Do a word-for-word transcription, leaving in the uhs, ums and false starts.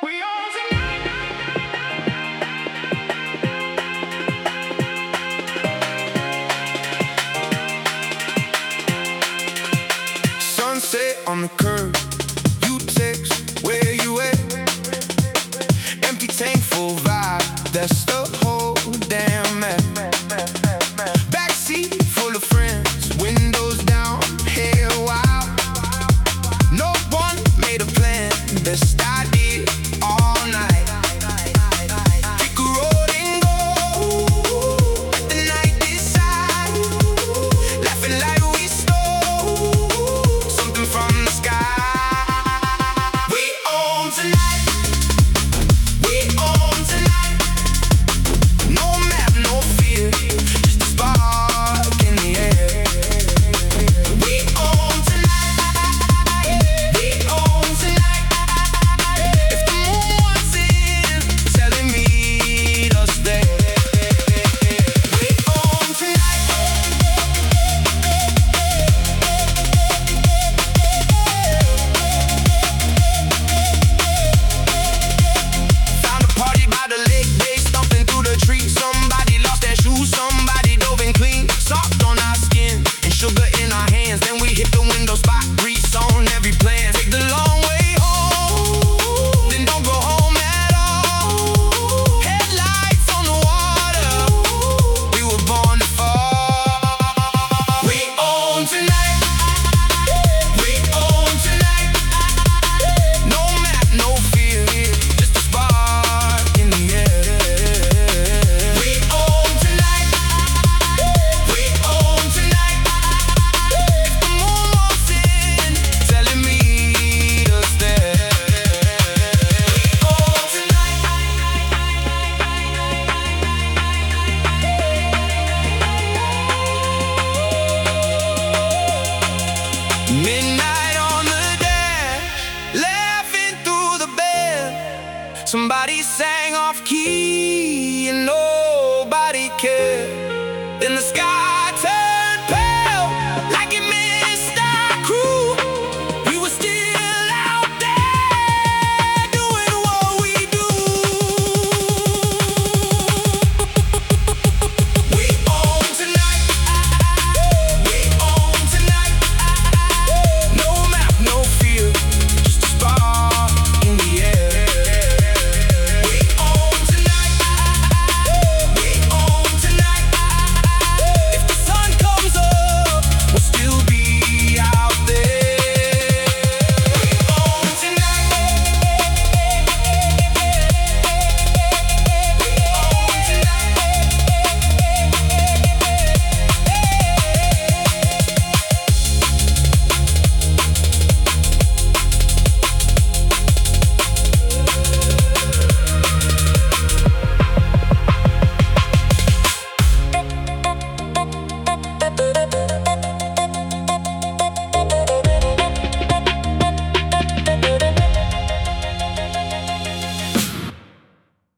We own tonight. Sunset on the curb. You text, where you at? Empty tank, full vibe. That's the whole damn map. Backseat full of friends. Windows down, hair wild. No one made a plan. Best I did all night. Pick a road and go. Let the night decide. Laughing like we stole something from the sky. We own tonight. We own tonight. No map, no fear. Just a spark in the air. We own tonight. We own tonight. If the moon wants in, tell him meet us there. We own tonight. Found a party by the lake, they stomping through the trees. Somebody lost their shoes, somebody dove in clean. Soft on our skin and sugar in our hands. Then we hit the window spot, grease on every plan. Take the long way home, then don't go home at all. Headlights on the water, we were born to fall. We own tonight. We own tonight. No map, no fear, just a spark in the air. We own tonight. We own tonight. If the moon walks in, tell him meet us there. We own tonight. Midnight on the dash, laughing through the bed. Somebody sang off key.